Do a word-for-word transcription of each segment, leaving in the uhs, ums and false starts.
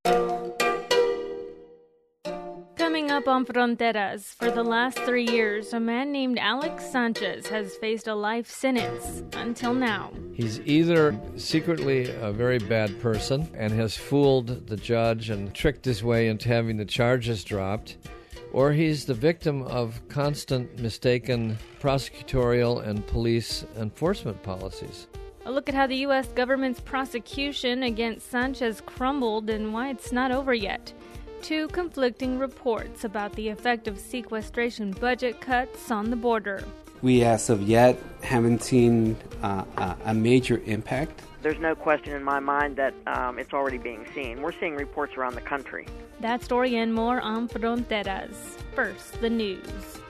Coming up on Fronteras, for the last three years, a man named Alex Sanchez has faced a life sentence until now. He's either secretly a very bad person and has fooled the judge and tricked his way into having the charges dropped, or he's the victim of constant mistaken prosecutorial and police enforcement policies. A look at how the U S government's prosecution against Sanchez crumbled and why it's not over yet. Two conflicting reports about the effect of sequestration budget cuts on the border. We, as of yet, haven't seen uh, a major impact. There's no question in my mind that um, it's already being seen. We're seeing reports around the country. That story and more on Fronteras. First, the news.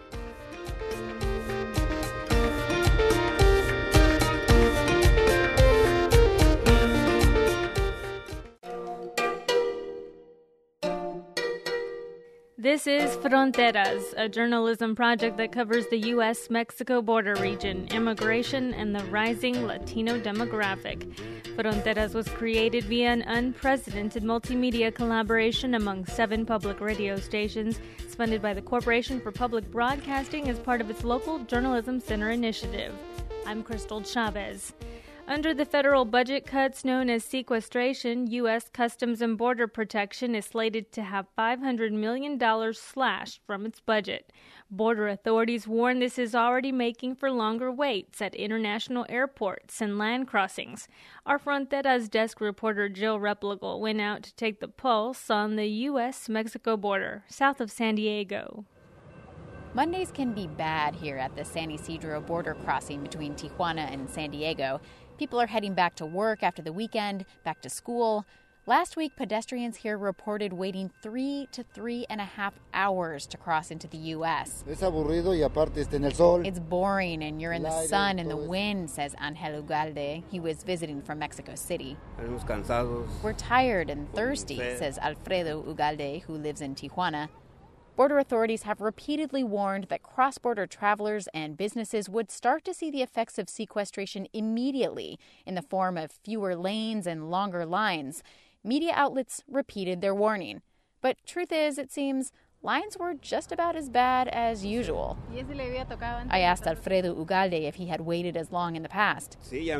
This is Fronteras, a journalism project that covers the U S Mexico border region, immigration, and the rising Latino demographic. Fronteras was created via an unprecedented multimedia collaboration among seven public radio stations. It's funded by the Corporation for Public Broadcasting as part of its local Journalism Center initiative. I'm Crystal Chavez. Under the federal budget cuts known as sequestration, U S Customs and Border Protection is slated to have five hundred million dollars slashed from its budget. Border authorities warn this is already making for longer waits at international airports and land crossings. Our Fronteras desk reporter Jill Replogle went out to take the pulse on the U S Mexico border, south of San Diego. Mondays can be bad here at the San Ysidro border crossing between Tijuana and San Diego. People are heading back to work after the weekend, back to school. Last week, pedestrians here reported waiting three to three and a half hours to cross into the U S. Es aburrido y aparte está en el sol. It's boring and you're in the sun and the wind, says Angel Ugalde. He was visiting from Mexico City. We're tired and thirsty, says Alfredo Ugalde, who lives in Tijuana. Border authorities have repeatedly warned that cross-border travelers and businesses would start to see the effects of sequestration immediately in the form of fewer lanes and longer lines. Media outlets repeated their warning. But truth is, it seems, lines were just about as bad as usual. I asked Alfredo Ugalde if he had waited as long in the past.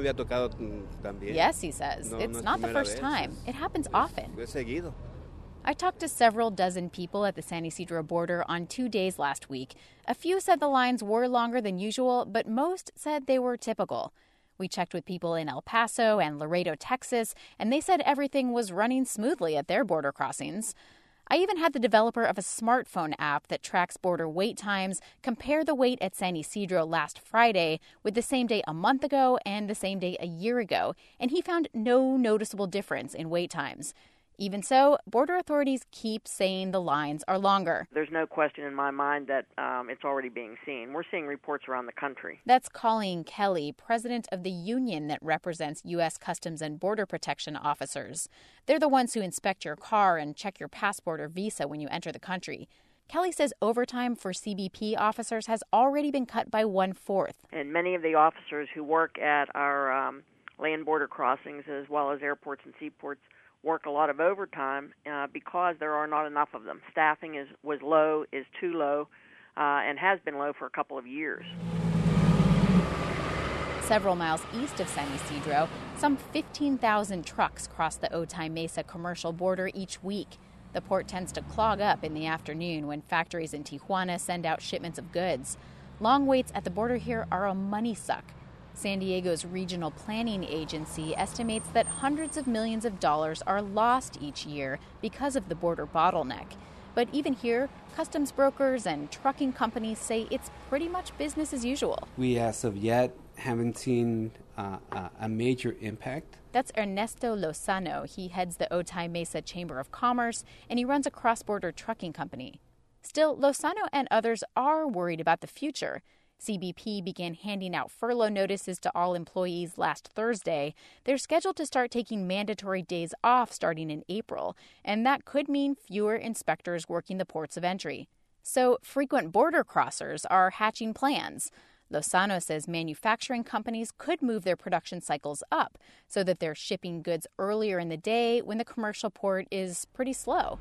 Yes, he says. It's not the first time. It happens often. I talked to several dozen people at the San Ysidro border on two days last week. A few said the lines were longer than usual, but most said they were typical. We checked with people in El Paso and Laredo, Texas, and they said everything was running smoothly at their border crossings. I even had the developer of a smartphone app that tracks border wait times compare the wait at San Ysidro last Friday with the same day a month ago and the same day a year ago, and he found no noticeable difference in wait times. Even so, border authorities keep saying the lines are longer. There's no question in my mind that um, it's already being seen. We're seeing reports around the country. That's Colleen Kelly, president of the union that represents U S Customs and Border Protection officers. They're the ones who inspect your car and check your passport or visa when you enter the country. Kelly says overtime for C B P officers has already been cut by one-fourth. And many of the officers who work at our um, land border crossings as well as airports and seaports work a lot of overtime uh, because there are not enough of them. Staffing is was low, is too low, uh, and has been low for a couple of years. Several miles east of San Ysidro, some fifteen thousand trucks cross the Otay Mesa commercial border each week. The port tends to clog up in the afternoon when factories in Tijuana send out shipments of goods. Long waits at the border here are a money suck. San Diego's regional planning agency estimates that hundreds of millions of dollars are lost each year because of the border bottleneck. But even here, customs brokers and trucking companies say it's pretty much business as usual. We, as of yet, haven't seen uh, a major impact. That's Ernesto Lozano. He heads the Otay Mesa Chamber of Commerce, and he runs a cross-border trucking company. Still, Lozano and others are worried about the future. C B P began handing out furlough notices to all employees last Thursday. They're scheduled to start taking mandatory days off starting in April, and that could mean fewer inspectors working the ports of entry. So frequent border crossers are hatching plans. Lozano says manufacturing companies could move their production cycles up so that they're shipping goods earlier in the day when the commercial port is pretty slow.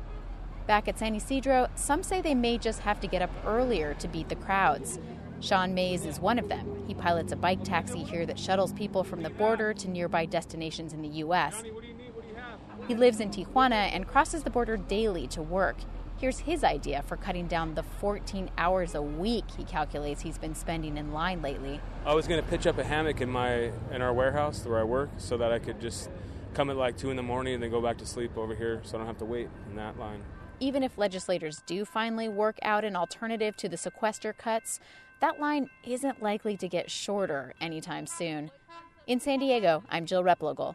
Back at San Ysidro, some say they may just have to get up earlier to beat the crowds. Sean Mays is one of them. He pilots a bike taxi here that shuttles people from the border to nearby destinations in the U S. He lives in Tijuana and crosses the border daily to work. Here's his idea for cutting down the fourteen hours a week he calculates he's been spending in line lately. I was going to pitch up a hammock in my in our warehouse where I work so that I could just come at like two in the morning and then go back to sleep over here so I don't have to wait in that line. Even if legislators do finally work out an alternative to the sequester cuts, that line isn't likely to get shorter anytime soon. In San Diego, I'm Jill Replogle.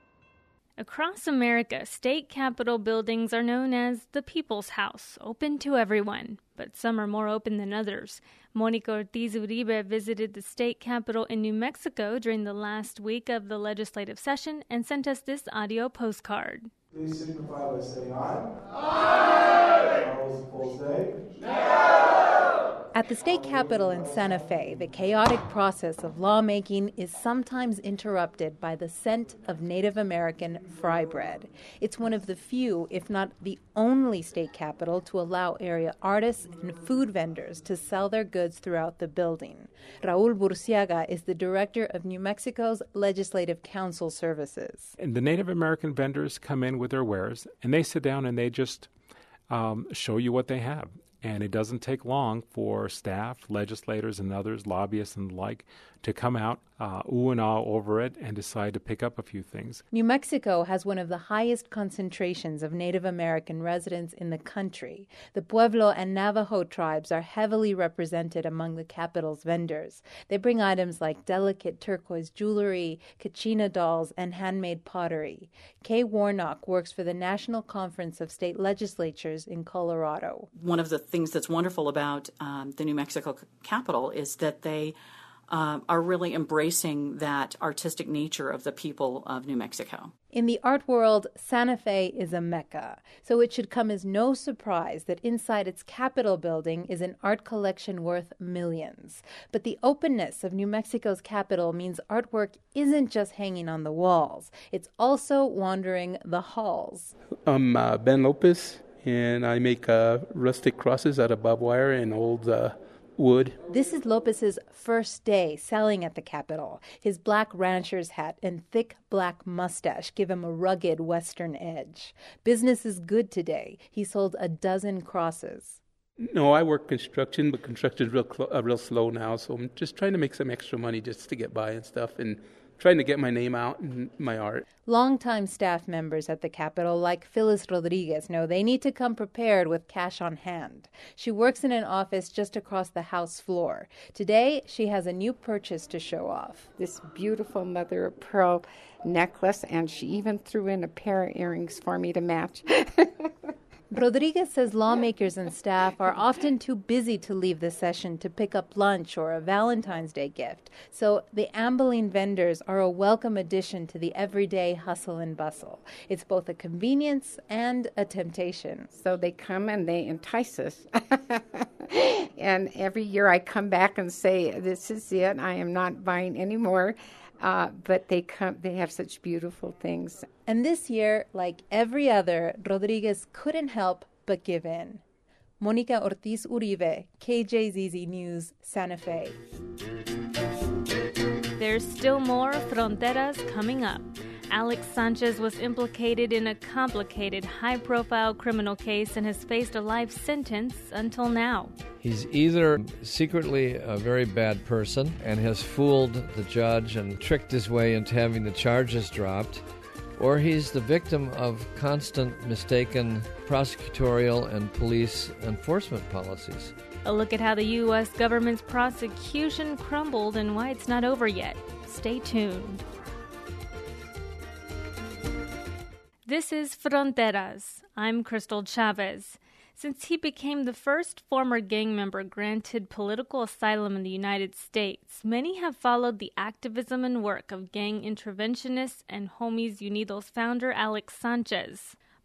Across America, state capitol buildings are known as the People's House, open to everyone, but some are more open than others. Monica Ortiz Uribe visited the state capitol in New Mexico during the last week of the legislative session and sent us this audio postcard. Please signify by saying aye. Aye! All those opposed say no! At the state capitol in Santa Fe, the chaotic process of lawmaking is sometimes interrupted by the scent of Native American fry bread. It's one of the few, if not the only state capitol to allow area artists and food vendors to sell their goods throughout the building. Raul Burciaga is the director of New Mexico's Legislative Council Services. And the Native American vendors come in with their wares, and they sit down and they just um, show you what they have. And it doesn't take long for staff, legislators, and others, lobbyists and the like, to come out, uh, ooh and ah over it and decide to pick up a few things. New Mexico has one of the highest concentrations of Native American residents in the country. The Pueblo and Navajo tribes are heavily represented among the capital's vendors. They bring items like delicate turquoise jewelry, kachina dolls, and handmade pottery. Kay Warnock works for the National Conference of State Legislatures in Colorado. One of the things that's wonderful about um, the New Mexico Capitol is that they Uh, are really embracing that artistic nature of the people of New Mexico. In the art world, Santa Fe is a mecca, so it should come as no surprise that inside its Capitol building is an art collection worth millions. But the openness of New Mexico's Capitol means artwork isn't just hanging on the walls. It's also wandering the halls. I'm uh, Ben Lopez, and I make uh, rustic crosses out of barbed wire and old uh, wood. This is Lopez's first day selling at the Capitol. His black rancher's hat and thick black mustache give him a rugged Western edge. Business is good today. He sold a dozen crosses. No, I work construction, but construction is real, cl- uh, real slow now, so I'm just trying to make some extra money just to get by and stuff, and trying to get my name out and my art. Longtime staff members at the Capitol, like Phyllis Rodriguez, know they need to come prepared with cash on hand. She works in an office just across the House floor. Today, she has a new purchase to show off. This beautiful mother of pearl necklace, and she even threw in a pair of earrings for me to match. Rodriguez says lawmakers and staff are often too busy to leave the session to pick up lunch or a Valentine's Day gift, so the ambling vendors are a welcome addition to the everyday hustle and bustle. It's both a convenience and a temptation. So they come and they entice us. And every year I come back and say, this is it, I am not buying any more. Uh, but they come, they have such beautiful things. And this year, like every other, Rodriguez couldn't help but give in. Monica Ortiz Uribe, K J Z Z News, Santa Fe. There's still more Fronteras coming up. Alex Sanchez was implicated in a complicated, high-profile criminal case and has faced a life sentence until now. He's either secretly a very bad person and has fooled the judge and tricked his way into having the charges dropped, or he's the victim of constant mistaken prosecutorial and police enforcement policies. A look at how the U S government's prosecution crumbled and why it's not over yet. Stay tuned. This is Fronteras. I'm Crystal Chavez. Since he became the first former gang member granted political asylum in the United States, many have followed the activism and work of gang interventionist and Homies Unidos founder Alex Sanchez.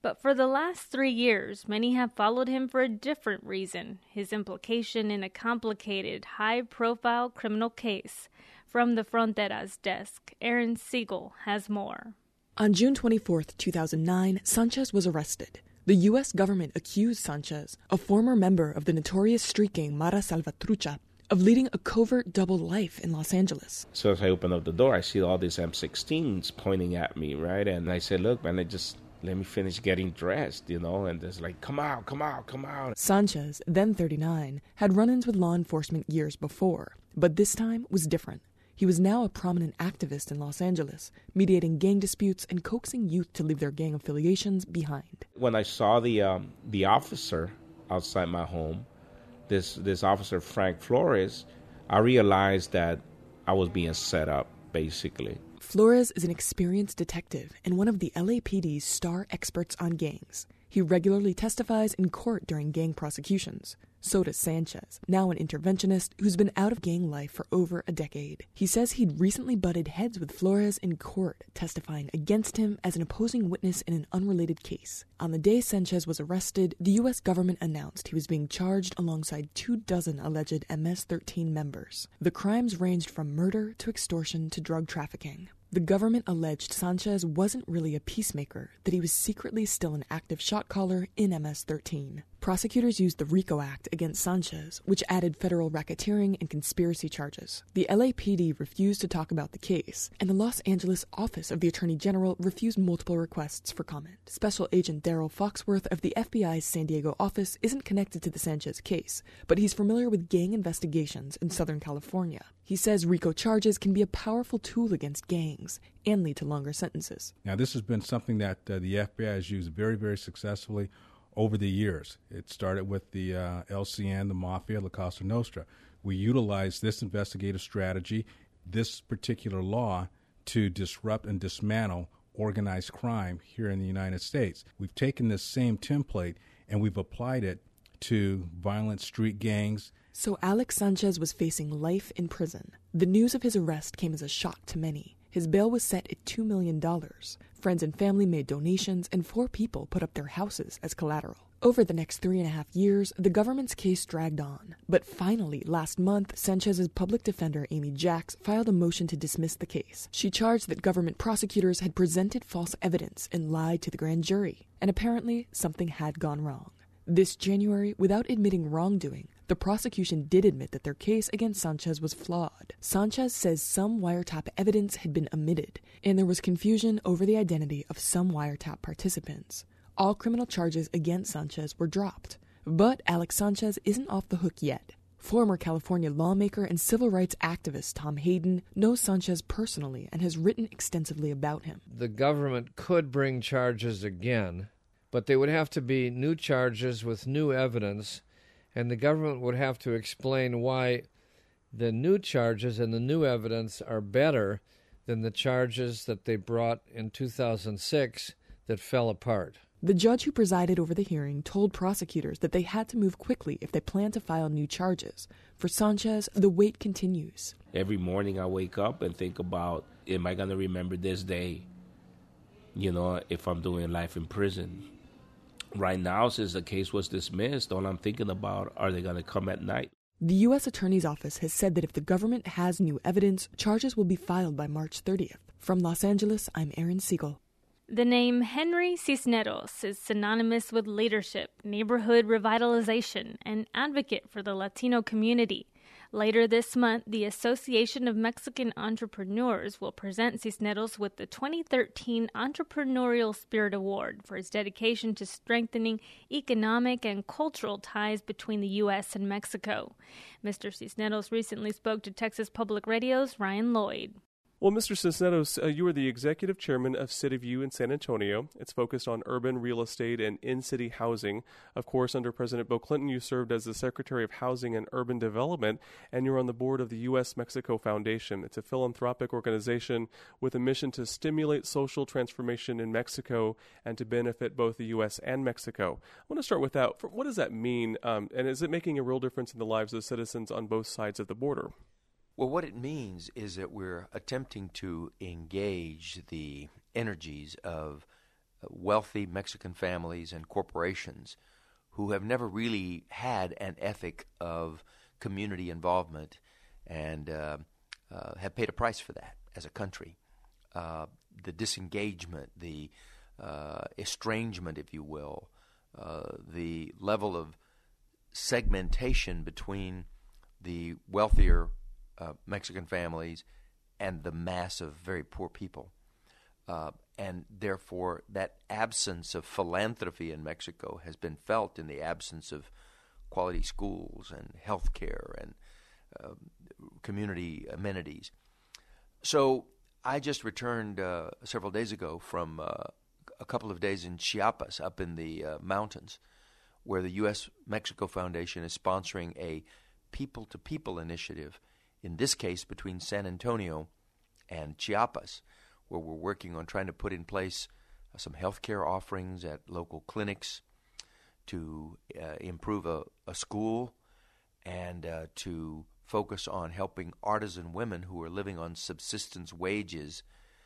But for the last three years, many have followed him for a different reason, his implication in a complicated, high-profile criminal case. From the Fronteras desk, Erin Siegel has more. On June twenty-fourth, two thousand nine, Sanchez was arrested. The U S government accused Sanchez, a former member of the notorious street gang Mara Salvatrucha, of leading a covert double life in Los Angeles. So as I open up the door, I see all these M sixteens pointing at me, right? And I said, look, man, I just let me finish getting dressed, you know, and it's like, come out, come out, come out. Sanchez, then thirty-nine, had run-ins with law enforcement years before, but this time was different. He was now a prominent activist in Los Angeles, mediating gang disputes and coaxing youth to leave their gang affiliations behind. When I saw the um, the officer outside my home, this this officer, Frank Flores, I realized that I was being set up, basically. Flores is an experienced detective and one of the L A P D's star experts on gangs. He regularly testifies in court during gang prosecutions. So does Sanchez, now an interventionist who's been out of gang life for over a decade. He says he'd recently butted heads with Flores in court, testifying against him as an opposing witness in an unrelated case. On the day Sanchez was arrested, the U S government announced he was being charged alongside two dozen alleged M S thirteen members. The crimes ranged from murder to extortion to drug trafficking. The government alleged Sanchez wasn't really a peacemaker, that he was secretly still an active shot caller in M S thirteen. Prosecutors used the RICO Act against Sanchez, which added federal racketeering and conspiracy charges. The L A P D refused to talk about the case, and the Los Angeles Office of the Attorney General refused multiple requests for comment. Special Agent Daryl Foxworth of the F B I's San Diego office isn't connected to the Sanchez case, but he's familiar with gang investigations in Southern California. He says RICO charges can be a powerful tool against gangs and lead to longer sentences. Now, this has been something that uh, the F B I has used very, very successfully over the years. It started with the uh, L C N, the Mafia, La Cosa Nostra. We utilized this investigative strategy, this particular law, to disrupt and dismantle organized crime here in the United States. We've taken this same template and we've applied it to violent street gangs. So Alex Sanchez was facing life in prison. The news of his arrest came as a shock to many. His bail was set at two million dollars. Friends and family made donations, and four people put up their houses as collateral. Over the next three and a half years, the government's case dragged on. But finally, last month, Sanchez's public defender, Amy Jacks, filed a motion to dismiss the case. She charged that government prosecutors had presented false evidence and lied to the grand jury. And apparently, something had gone wrong. This January, without admitting wrongdoing, the prosecution did admit that their case against Sanchez was flawed. Sanchez says some wiretap evidence had been omitted, and there was confusion over the identity of some wiretap participants. All criminal charges against Sanchez were dropped. But Alex Sanchez isn't off the hook yet. Former California lawmaker and civil rights activist Tom Hayden knows Sanchez personally and has written extensively about him. The government could bring charges again, but they would have to be new charges with new evidence, and the government would have to explain why the new charges and the new evidence are better than the charges that they brought in two thousand six that fell apart. The judge who presided over the hearing told prosecutors that they had to move quickly if they planned to file new charges. For Sanchez, the wait continues. Every morning I wake up and think about, am I going to remember this day, you know, if I'm doing life in prison? Right now, since the case was dismissed, all I'm thinking about, are they going to come at night? The U S Attorney's Office has said that if the government has new evidence, charges will be filed by March thirtieth. From Los Angeles, I'm Erin Siegel. The name Henry Cisneros is synonymous with leadership, neighborhood revitalization, and advocate for the Latino community. Later this month, the Association of Mexican Entrepreneurs will present Cisneros with the twenty thirteen Entrepreneurial Spirit Award for his dedication to strengthening economic and cultural ties between the U S and Mexico. Mister Cisneros recently spoke to Texas Public Radio's Ryan Lloyd. Well, Mister Cisneros, uh, you are the executive chairman of City View in San Antonio. It's focused on urban real estate and in-city housing. Of course, under President Bill Clinton, you served as the Secretary of Housing and Urban Development, and you're on the board of the U S Mexico Foundation. It's a philanthropic organization with a mission to stimulate social transformation in Mexico and to benefit both the U S and Mexico. I want to start with that. What does that mean, um, and is it making a real difference in the lives of citizens on both sides of the border? Well, what it means is that we're attempting to engage the energies of wealthy Mexican families and corporations who have never really had an ethic of community involvement and uh, uh, have paid a price for that as a country. Uh, the disengagement, the uh, estrangement, if you will, uh, the level of segmentation between the wealthier uh, Mexican families and the mass of very poor people. Uh, and therefore, that absence of philanthropy in Mexico has been felt in the absence of quality schools and health care and uh, community amenities. So I just returned uh, several days ago from uh, a couple of days in Chiapas, up in the uh, mountains, where the U S Mexico Foundation is sponsoring a people-to-people initiative, in this case between San Antonio and Chiapas, where we're working on trying to put in place uh, some health care offerings at local clinics to uh, improve a, a school and uh, to focus on helping artisan women who are living on subsistence wages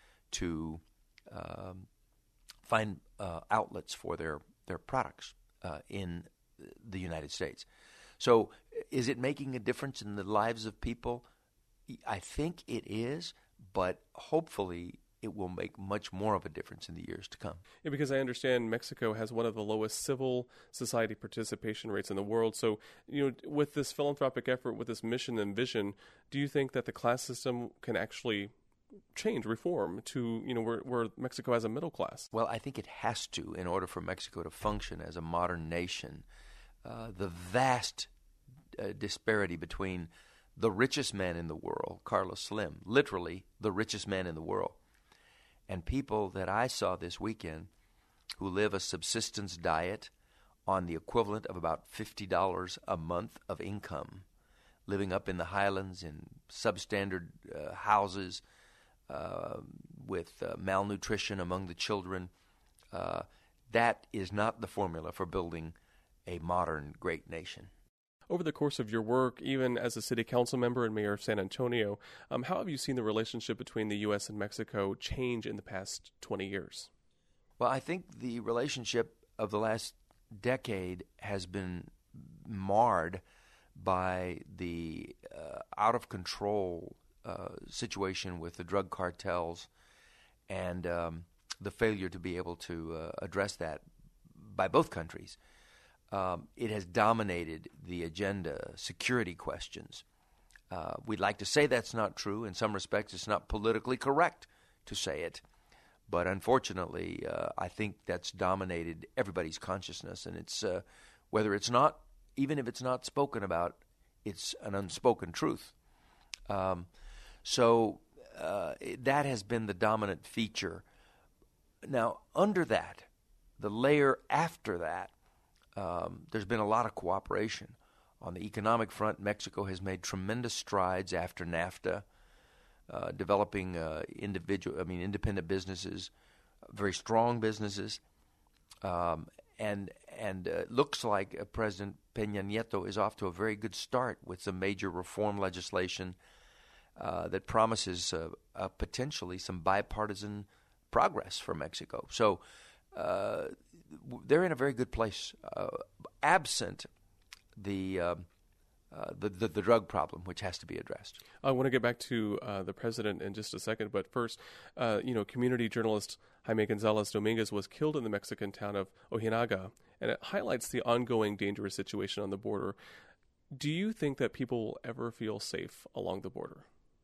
to um, find uh, outlets for their, their products uh, in the United States. So is it making a difference in the lives of people? I think it is, but hopefully it will make much more of a difference in the years to come. Yeah, because I understand Mexico has one of the lowest civil society participation rates in the world. So, you know, with this philanthropic effort, with this mission and vision, do you think that the class system can actually change, reform to, you know, where, where Mexico has a middle class? Well, I think it has to in order for Mexico to function as a modern nation. Uh, the vast uh, disparity between the richest man in the world, Carlos Slim, literally the richest man in the world, and people that I saw this weekend who live a subsistence diet on the equivalent of about fifty dollars a month of income, living up in the highlands in substandard uh, houses uh, with uh, malnutrition among the children. Uh, that is not the formula for building a modern great nation. Over the course of your work, even as a city council member and mayor of San Antonio, um, how have you seen the relationship between the U S and Mexico change in the past twenty years? Well, I think the relationship of the last decade has been marred by the uh, out-of-control uh, situation with the drug cartels and um, the failure to be able to uh, address that by both countries. Um, it has dominated the agenda, security questions. Uh, we'd like to say that's not true. In some respects, it's not politically correct to say it. But unfortunately, uh, I think that's dominated everybody's consciousness. And it's uh, whether it's not, even if it's not spoken about, it's an unspoken truth. Um, so uh, that has been the dominant feature. Now, under that, the layer after that, Um, there's been a lot of cooperation. On the economic front, Mexico has made tremendous strides after NAFTA, uh, developing uh, individual, I mean, independent businesses, very strong businesses, um, and and uh, it looks like uh, President Peña Nieto is off to a very good start with some major reform legislation uh, that promises uh, uh, potentially some bipartisan progress for Mexico. So. Uh, they're in a very good place, uh, absent the, uh, uh, the, the the drug problem, which has to be addressed. I want to get back to uh, the president in just a second, but first, uh, you know, community journalist Jaime Gonzalez Dominguez was killed in the Mexican town of Ojinaga, and it highlights the ongoing dangerous situation on the border. Do you think that people will ever feel safe along the border?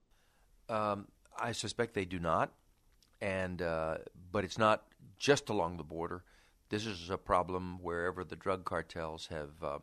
Um, I suspect they do not, and uh, but it's not just along the border. This is a problem wherever the drug cartels have uh,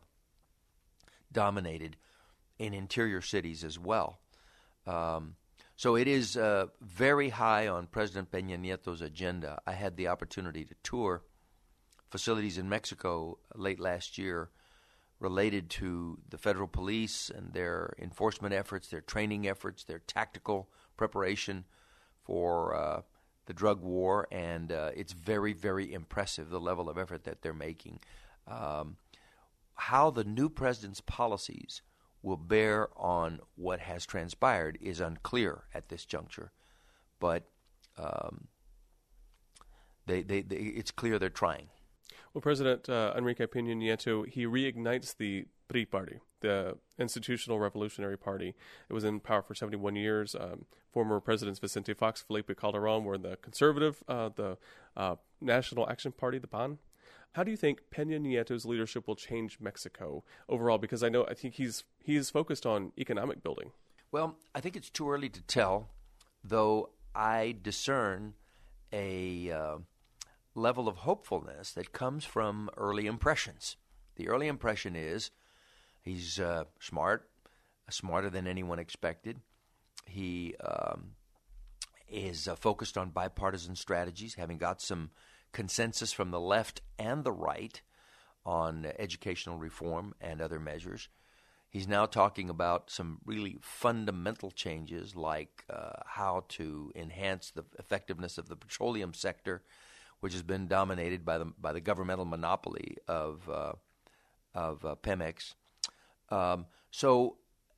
dominated in interior cities as well. Um, so it is uh, very high on President Peña Nieto's agenda. I had the opportunity to tour facilities in Mexico late last year related to the federal police and their enforcement efforts, their training efforts, their tactical preparation for uh, the drug war, and uh, it's very, very impressive, the level of effort that they're making. Um, how the new president's policies will bear on what has transpired is unclear at this juncture. But um, they, they, they it's clear they're trying. Well, President uh, Enrique Peña Nieto, he reignites the P R I party, the Institutional Revolutionary Party. It was in power for seventy-one years. Um, former Presidents Vicente Fox, Felipe Calderón were the conservative, uh, the uh, National Action Party, the P A N. How do you think Peña Nieto's leadership will change Mexico overall? Because I know I think he's he's focused on economic building. Well, I think it's too early to tell, though I discern a uh, level of hopefulness that comes from early impressions. The early impression is he's uh, smart, smarter than anyone expected. He um, is uh, focused on bipartisan strategies, having got some consensus from the left and the right on uh, educational reform and other measures. He's now talking about some really fundamental changes, like uh, how to enhance the effectiveness of the petroleum sector, which has been dominated by the by the governmental monopoly of uh, of uh, Pemex. Um, so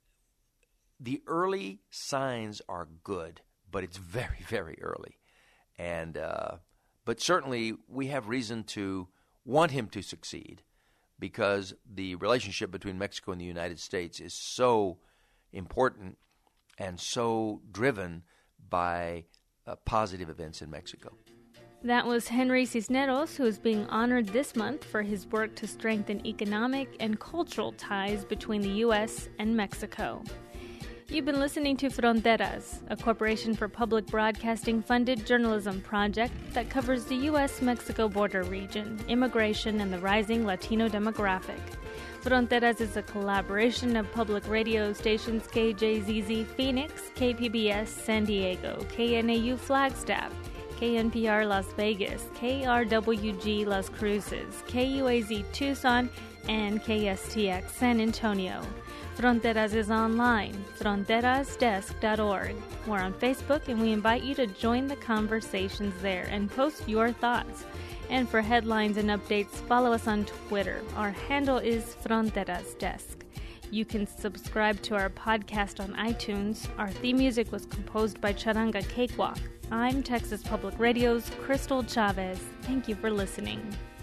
the early signs are good, but it's very, very early. And uh, but certainly we have reason to want him to succeed, because the relationship between Mexico and the United States is so important and so driven by uh, positive events in Mexico. That was Henry Cisneros, who is being honored this month for his work to strengthen economic and cultural ties between the U S and Mexico. You've been listening to Fronteras, a Corporation for Public Broadcasting funded journalism project that covers the U S Mexico border region, immigration, and the rising Latino demographic. Fronteras is a collaboration of public radio stations K J Z Z Phoenix, K P B S San Diego, K N A U Flagstaff, K N P R Las Vegas, K R W G Las Cruces, K U A Z Tucson, and K S T X San Antonio. Fronteras is online, fronteras desk dot org. We're on Facebook, and we invite you to join the conversations there and post your thoughts. And for headlines and updates, follow us on Twitter. Our handle is Fronteras Desk. You can subscribe to our podcast on iTunes. Our theme music was composed by Charanga Cakewalk. I'm Texas Public Radio's Crystal Chavez. Thank you for listening.